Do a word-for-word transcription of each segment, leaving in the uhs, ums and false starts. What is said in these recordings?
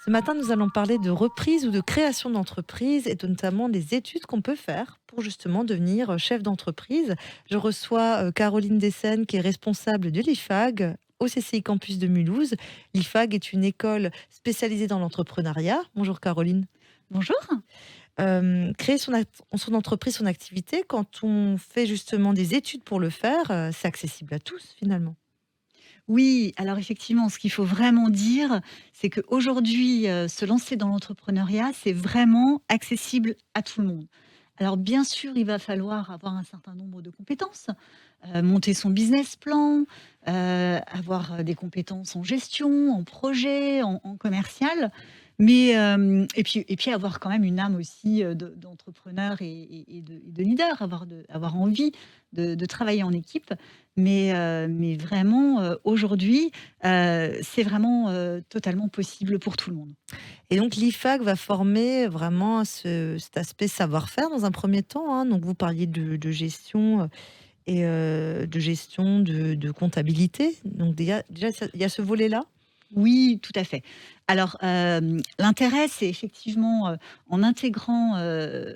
Ce matin, nous allons parler de reprise ou de création d'entreprise et notamment des études qu'on peut faire pour justement devenir chef d'entreprise. Je reçois euh, Caroline Dessène qui est responsable de l'I F A G au C C I Campus de Mulhouse. L'I F A G est une école spécialisée dans l'entrepreneuriat. Bonjour Caroline. Bonjour. Euh, créer son, act- son entreprise, son activité, quand on fait justement des études pour le faire, euh, c'est accessible à tous finalement. Oui, alors effectivement, ce qu'il faut vraiment dire, c'est qu'aujourd'hui, euh, se lancer dans l'entrepreneuriat, c'est vraiment accessible à tout le monde. Alors bien sûr, il va falloir avoir un certain nombre de compétences, euh, monter son business plan, euh, avoir des compétences en gestion, en projet, en, en commercial, mais euh, et puis et puis avoir quand même une âme aussi euh, de- d'entrepreneur et, et- et de, et de leader, avoir de, avoir envie de, de travailler en équipe. Mais, euh, mais vraiment, euh, aujourd'hui, euh, c'est vraiment euh, totalement possible pour tout le monde. Et donc l'I F A G va former vraiment à ce, cet aspect savoir-faire dans un premier temps, hein. Donc vous parliez de, de gestion euh, et euh, de gestion de, de comptabilité. Donc déjà, déjà ça- il y a ce volet-là. Oui, tout à fait. Alors, euh, l'intérêt, c'est effectivement euh, en intégrant euh,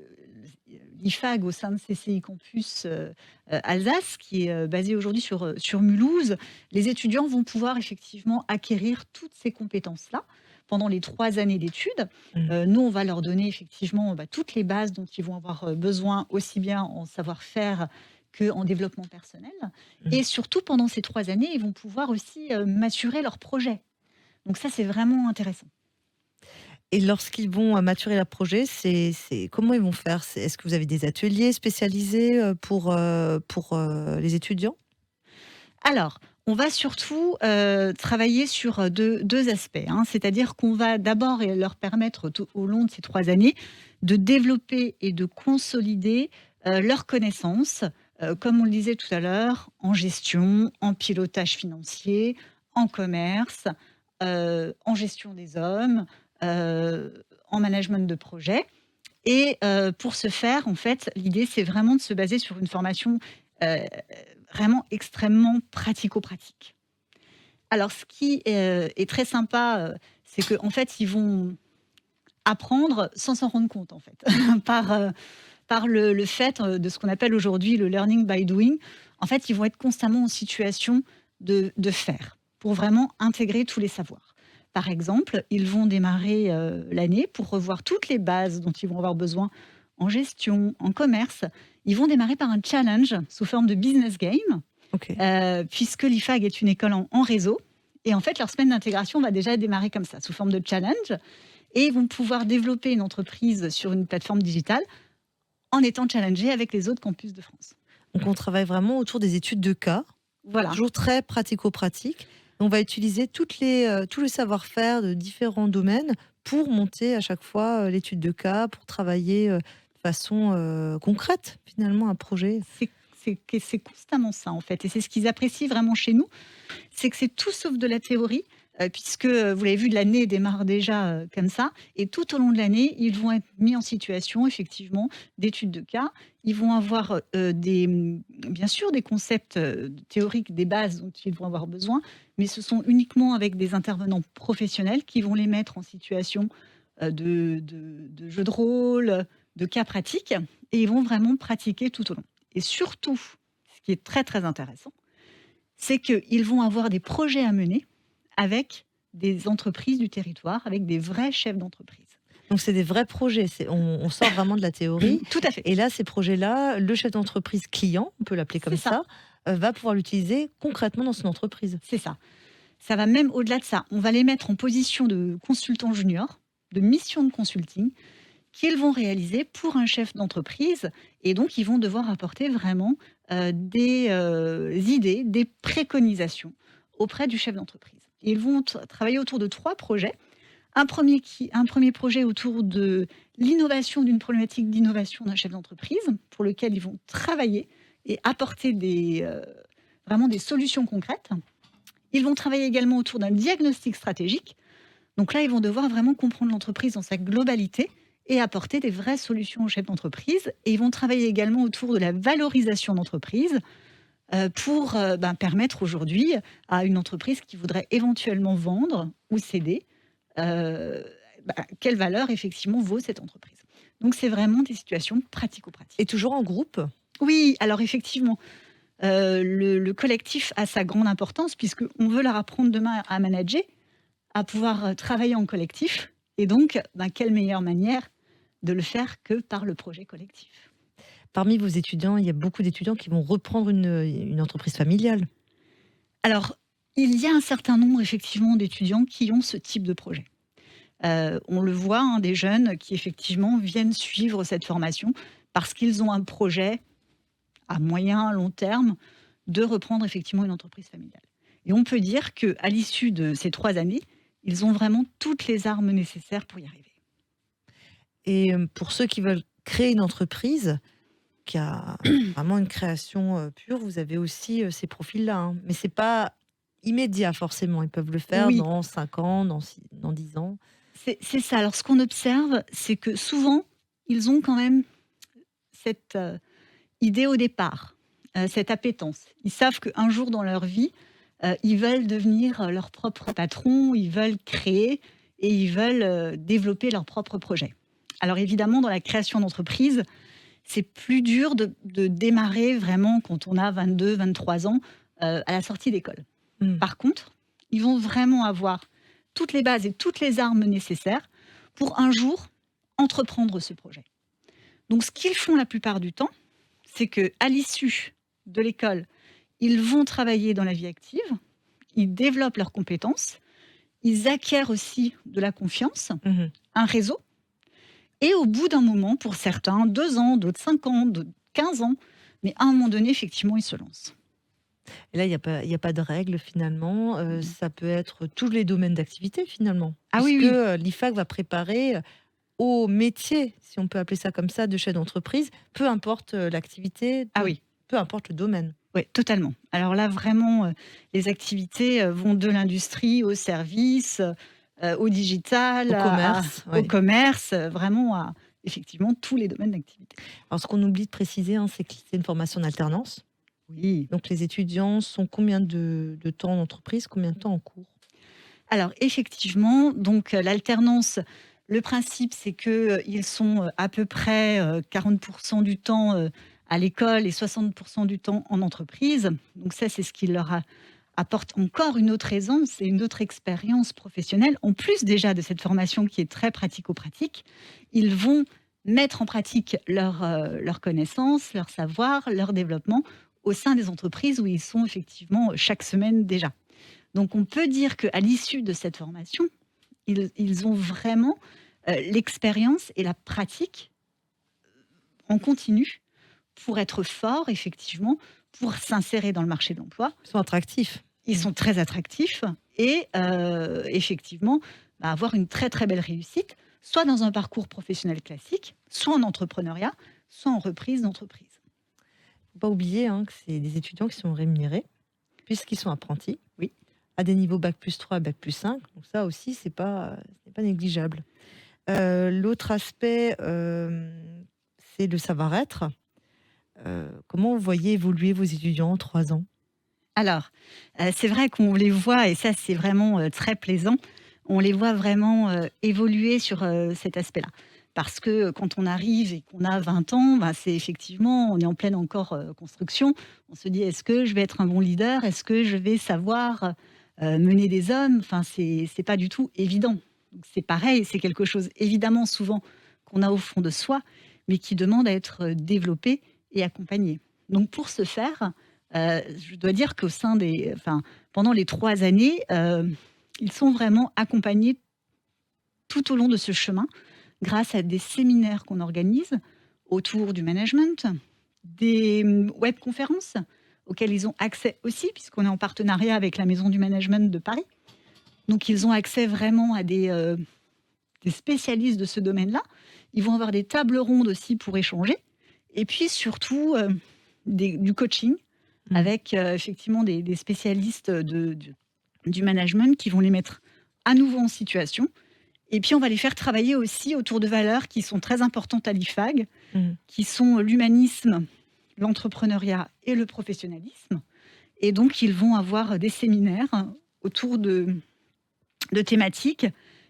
l'I F A G au sein de C C I Campus euh, euh, Alsace, qui est euh, basé aujourd'hui sur, euh, sur Mulhouse, les étudiants vont pouvoir effectivement acquérir toutes ces compétences-là pendant les trois années d'études. Mm. Euh, nous, on va leur donner effectivement bah, toutes les bases dont ils vont avoir euh, besoin, aussi bien en savoir-faire qu'en développement personnel. Mm. Et surtout, pendant ces trois années, ils vont pouvoir aussi euh, maturer leurs projets. Donc ça, c'est vraiment intéressant. Et lorsqu'ils vont euh, maturer leur projet, c'est, c'est comment ils vont faire? C'est- Est-ce que vous avez des ateliers spécialisés euh, pour, euh, pour euh, les étudiants? Alors, on va surtout euh, travailler sur euh, deux, deux aspects, hein. C'est-à-dire qu'on va d'abord et leur permettre tout au long de ces trois années de développer et de consolider euh, leurs connaissances, euh, comme on le disait tout à l'heure, en gestion, en pilotage financier, en commerce, euh, en gestion des hommes, euh, en management de projet. Et euh, pour ce faire, en fait, l'idée, c'est vraiment de se baser sur une formation euh, vraiment extrêmement pratico-pratique. Alors, ce qui euh, est très sympa, euh, c'est qu'en fait, ils vont apprendre sans s'en rendre compte, en fait, par, euh, par le, le fait euh, de ce qu'on appelle aujourd'hui le learning by doing. En fait, ils vont être constamment en situation de, de faire pour vraiment intégrer tous les savoirs. Par exemple, ils vont démarrer euh, l'année pour revoir toutes les bases dont ils vont avoir besoin en gestion, en commerce. Ils vont démarrer par un challenge sous forme de business game, Ok. euh, puisque l'I F A G est une école en, en réseau. Et en fait, leur semaine d'intégration va déjà démarrer comme ça, sous forme de challenge. Et ils vont pouvoir développer une entreprise sur une plateforme digitale en étant challengés avec les autres campus de France. Donc on travaille vraiment autour des études de cas, Voilà, toujours très pratico-pratique. On va utiliser toutes les, euh, tout le savoir-faire de différents domaines pour monter à chaque fois euh, l'étude de cas, pour travailler euh, de façon euh, concrète, finalement, un projet. c'est c'est que c'est constamment ça en fait. Et c'est ce qu'ils apprécient vraiment chez nous, c'est que c'est tout sauf de la théorie, euh, puisque euh, vous l'avez vu, l'année démarre déjà euh, comme ça. Et tout au long de l'année, ils vont être mis en situation effectivement d'études de cas. Ils vont avoir euh, des, bien sûr des concepts euh, théoriques, des bases dont ils vont avoir besoin, mais ce sont uniquement avec des intervenants professionnels qui vont les mettre en situation euh, de, de, de jeux de rôle, de cas pratiques, et ils vont vraiment pratiquer tout au long. Et surtout, ce qui est très très intéressant, c'est qu'ils vont avoir des projets à mener avec des entreprises du territoire, avec des vrais chefs d'entreprise. Donc c'est des vrais projets, c'est, on, on sort vraiment de la théorie. Tout à fait, Et là, ces projets-là, le chef d'entreprise client, on peut l'appeler c'est comme ça, ça, euh, va pouvoir l'utiliser concrètement dans son entreprise. c'est ça. Ça va même au-delà de ça. On va les mettre en position de consultants juniors, de mission de consulting, qu'ils vont réaliser pour un chef d'entreprise. Et donc, ils vont devoir apporter vraiment euh, des euh, idées, des préconisations auprès du chef d'entreprise. Ils vont t- travailler autour de trois projets. Un premier, qui, un premier projet autour de l'innovation, d'une problématique d'innovation d'un chef d'entreprise, pour lequel ils vont travailler et apporter des, euh, vraiment des solutions concrètes. Ils vont travailler également autour d'un diagnostic stratégique. Donc là, ils vont devoir vraiment comprendre l'entreprise dans sa globalité et apporter des vraies solutions aux chefs d'entreprise. Et ils vont travailler également autour de la valorisation d'entreprise euh, pour euh, ben, permettre aujourd'hui à une entreprise qui voudrait éventuellement vendre ou céder euh, bah, quelle valeur effectivement vaut cette entreprise. Donc c'est vraiment des situations Et pratico-pratiques. toujours en groupe? Oui, alors effectivement, euh, le, le collectif a sa grande importance puisqu'on veut leur apprendre demain à manager, à pouvoir euh, travailler en collectif. Et donc, ben, quelle meilleure manière de le faire que par le projet collectif. Parmi vos étudiants, il y a beaucoup d'étudiants qui vont reprendre une, une entreprise familiale. Alors, il y a un certain nombre effectivement d'étudiants qui ont ce type de projet. Euh, on le voit, hein, des jeunes qui effectivement viennent suivre cette formation parce qu'ils ont un projet à moyen, long terme de reprendre effectivement une entreprise familiale. Et on peut dire qu'à l'issue de ces trois années, ils ont vraiment toutes les armes nécessaires pour y arriver. Et euh, pour ceux qui veulent créer une entreprise, qui a vraiment une création euh, pure, vous avez aussi euh, ces profils-là, hein. Mais c'est pas immédiat forcément. Ils peuvent le faire Oui, dans cinq ans, dans, six- dans dix ans. c'est c'est ça. Alors, ce qu'on observe, c'est que souvent, ils ont quand même cette euh, idée au départ, euh, cette appétence. Ils savent qu'un jour dans leur vie, euh, ils veulent devenir euh, leur propre patron, ils veulent créer et ils veulent euh, développer leur propre projet. Alors évidemment, dans la création d'entreprise, c'est plus dur de, de démarrer vraiment quand on a vingt-deux, vingt-trois ans euh, à la sortie d'école. Hmm. Par contre, ils vont vraiment avoir toutes les bases et toutes les armes nécessaires pour un jour entreprendre ce projet. Donc ce qu'ils font la plupart du temps, c'est qu'à l'issue de l'école, ils vont travailler dans la vie active, ils développent leurs compétences, ils acquièrent aussi de la confiance, Mhm. un réseau, et au bout d'un moment, pour certains, deux ans, d'autres cinq ans, d'autres quinze ans, mais à un moment donné, effectivement, ils se lancent. Et là, il n'y a, pas- il y a pas de règles finalement. Euh, ça peut être tous les domaines d'activité finalement. Ah oui, Puisque oui, euh, l'I F A C va préparer euh, au métier, si on peut appeler ça comme ça, de chef d'entreprise, peu importe euh, l'activité, ah peu, oui, peu importe le domaine. oui, totalement. Alors là, vraiment, euh, les activités euh, vont de l'industrie au service, euh, au digital, Au à- à- commerce, au ouais. commerce, euh, vraiment à effectivement tous les domaines d'activité. Alors, ce qu'on oublie de préciser, hein, c'est que c'est une formation en alternance. Oui. Donc, les étudiants sont combien de, de temps en entreprise, combien de temps en cours? Alors effectivement, donc euh, l'alternance, le principe c'est qu'ils sont euh, à peu près euh, quarante pour cent du temps euh, à l'école et soixante pour cent du temps en entreprise. Donc ça, c'est ce qui leur a- apporte encore une autre aisance et une autre expérience professionnelle. En plus déjà de cette formation qui est très pratico-pratique, ils vont mettre en pratique leurs euh, leurs connaissances, leur savoir, leur développement au sein des entreprises où ils sont effectivement chaque semaine déjà. Donc on peut dire qu'à l'issue de cette formation, ils, ils ont vraiment euh, l'expérience et la pratique en continu pour être forts, effectivement, pour s'insérer dans le marché de l'emploi. Ils sont attractifs. Ils Mm. sont très attractifs et euh, effectivement, bah, avoir une très très belle réussite, soit dans un parcours professionnel classique, soit en entrepreneuriat, soit en reprise d'entreprise. Faut pas oublier hein, que c'est des étudiants qui sont rémunérés, puisqu'ils sont apprentis, Oui. à des niveaux bac plus trois, bac plus cinq. Donc ça aussi, c'est pas, c'est pas négligeable. Euh, L'autre aspect, euh, c'est le savoir-être. Euh, comment vous voyez évoluer vos étudiants en trois ans? Alors, euh, c'est vrai qu'on les voit, et ça c'est vraiment euh, très plaisant, on les voit vraiment euh, évoluer sur euh, cet aspect-là. Parce que euh, quand on arrive et qu'on a vingt ans, bah, c'est effectivement, on est en pleine encore euh, construction. On se dit, est-ce que je vais être un bon leader? Est-ce que je vais savoir euh, mener des hommes? Enfin, c'est c'est pas du tout évident. Donc, c'est pareil, c'est quelque chose évidemment souvent qu'on a au fond de soi, mais qui demande à être euh, développé et accompagné. Donc pour ce faire, euh, je dois dire qu'au sein des, enfin, pendant les trois années, euh, ils sont vraiment accompagnés tout au long de ce chemin grâce à des séminaires qu'on organise autour du management, des hum, webconférences auxquelles ils ont accès aussi, puisqu'on est en partenariat avec la Maison du Management de Paris. Donc ils ont accès vraiment à des, euh, des spécialistes de ce domaine-là. Ils vont avoir des tables rondes aussi pour échanger. Et puis surtout, euh, des- du coaching Mm. avec euh, effectivement des, des spécialistes de, de- du management qui vont les mettre à nouveau en situation. Et puis on va les faire travailler aussi autour de valeurs qui sont très importantes à l'I F A G, Mm. qui sont l'humanisme, l'entrepreneuriat et le professionnalisme. Et donc ils vont avoir des séminaires autour de, de thématiques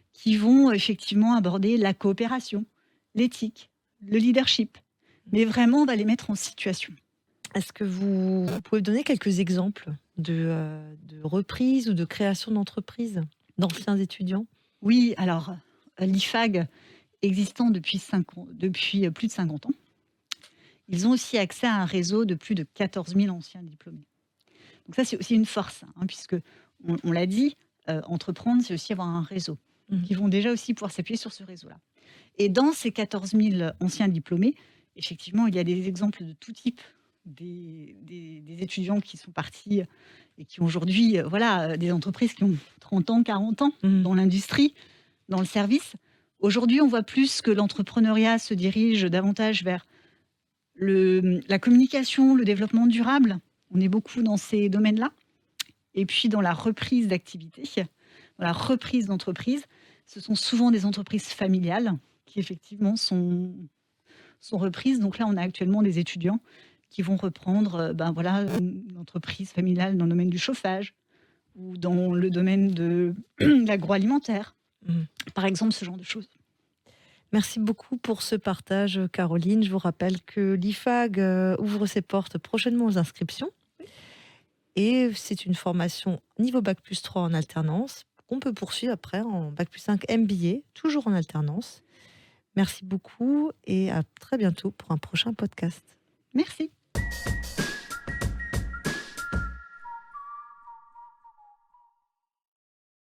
qui vont effectivement aborder la coopération, l'éthique, le leadership. Mais vraiment, on va les mettre en situation. Est-ce que vous, vous pouvez donner quelques exemples de, euh, de reprise ou de création d'entreprise d'anciens étudiants? Oui, alors, euh, l'I F A G existant depuis, cinq ans- depuis euh, plus de cinquante ans, ils ont aussi accès à un réseau de plus de quatorze mille anciens diplômés. Donc ça, c'est aussi une force, hein, puisque, on, on l'a dit, euh, entreprendre, c'est aussi avoir un réseau. Donc, Mhm. ils vont déjà aussi pouvoir s'appuyer sur ce réseau-là. Et dans ces quatorze mille anciens diplômés, effectivement, il y a des exemples de tout type, des, des- des étudiants qui sont partis et qui ont aujourd'hui, euh, voilà, euh, des entreprises qui ont trente ans, quarante ans Mhm. dans l'industrie, dans le service. Aujourd'hui, on voit plus que l'entrepreneuriat se dirige davantage vers le- la communication, le développement durable. On est beaucoup dans ces domaines-là. Et puis dans la reprise d'activité, dans la reprise d'entreprise, ce sont souvent des entreprises familiales qui effectivement sont, sont reprises. Donc là, on a actuellement des étudiants qui vont reprendre euh, ben voilà, une entreprise familiale dans le domaine du chauffage ou dans le domaine de l'agroalimentaire, Mhm. par exemple, ce genre de choses. Merci beaucoup pour ce partage, Caroline. Je vous rappelle que l'I F A G euh, ouvre ses portes prochainement aux inscriptions. Et c'est une formation niveau bac plus trois en alternance qu'on peut poursuivre après en bac plus cinq M B A, toujours en alternance. Merci beaucoup et à très bientôt pour un prochain podcast. Merci.